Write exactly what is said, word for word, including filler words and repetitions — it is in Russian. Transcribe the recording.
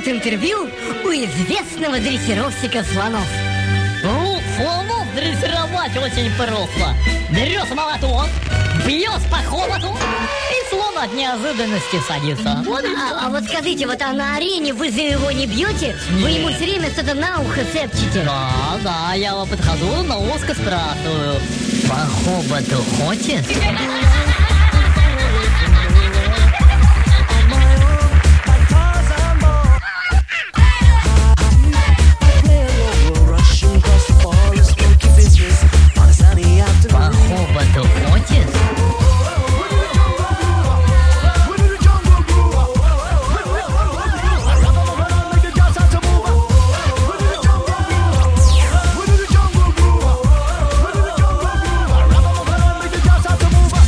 берут интервью у известного дрессировщика слонов. Ну, слонов дрессировать очень просто. Берешь молоток, бьешь по хоботу, и слон от неожиданности садится. Вот и А, а вот скажите, вот а на арене вы же его не бьете? Вы Нет. ему все время что-то на ухо шепчете. Да, да, я его подхожу, на узко спрашиваю. По хоботу хочешь?